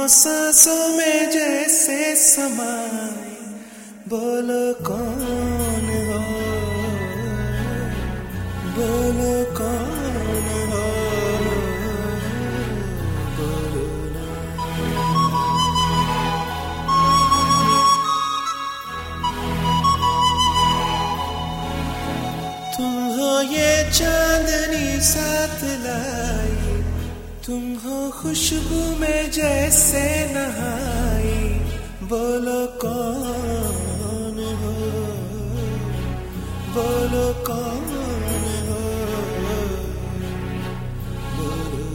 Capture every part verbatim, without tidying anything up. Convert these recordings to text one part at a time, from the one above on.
सांसों में जैसे समाए, बोलो कौन हो, बोलो कौन हो, बोलो ना। तुम हो ये चांदनी साथ लाई, तुम हो खुशबू में जैसे नहाई, बोलो कौन हो, बोलो कौन हो, बोलो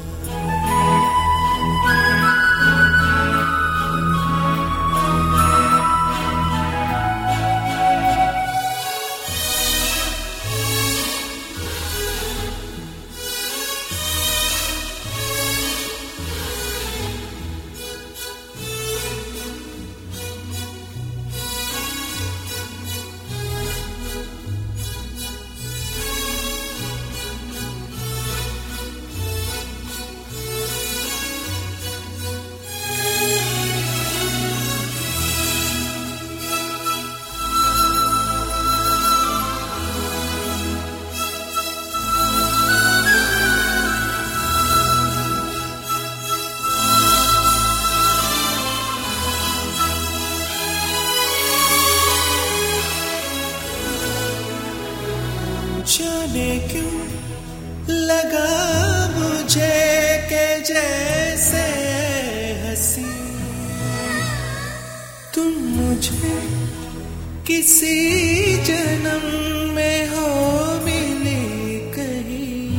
जाने क्यों लगा मुझे के जैसे हंसी तुम मुझे किसी जन्म में हो मिली कहीं,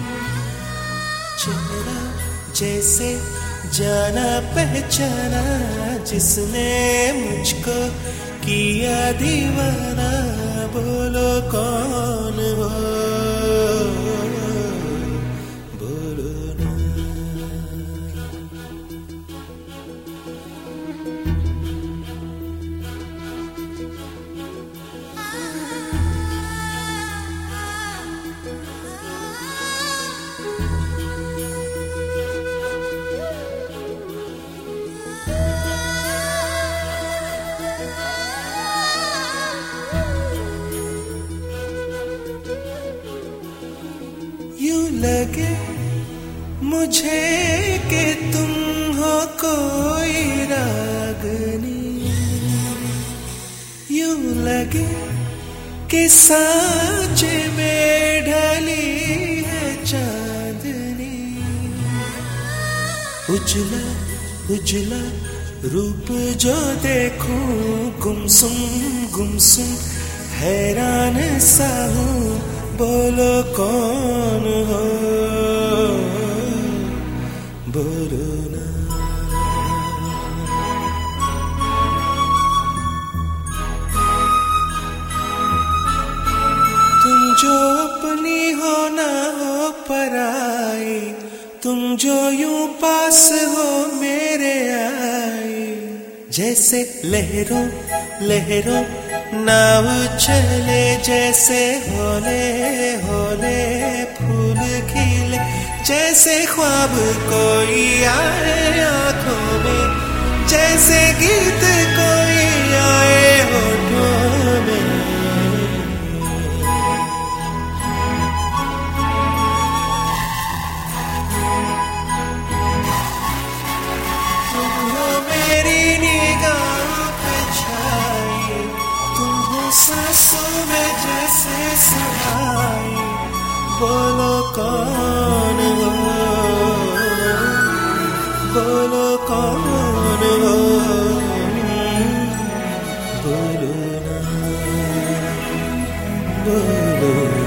चेहरा जैसे जाना पहचाना जिसने मुझको किया दीवाना, बोलो कौन हो, बोलो ना। यूं लगे मुझे कि तुम हो कोई रागनी, यूं लगे कि सांचे में ढली है चांदनी, उजला उजला रूप जो देखूं गुमसुम गुमसुम हैरान सा हूँ, बोलो कौन हो, बोलो ना। तुम जो अपनी हो ना हो पराई, तुम जो यूं पास हो मेरे आई, जैसे लहरों लहरों नाव चले, जैसे होले होले फूल खिले, जैसे ख्वाब कोई आए आँखों में, जैसे गीत कोई आए होठों में, तुम हो मेरी निगाहों पे छाई, तुम हो सांसों में जैसे समाई, बोलो कौन हो, बोलो कौन हो, बोलो ना, बोलो।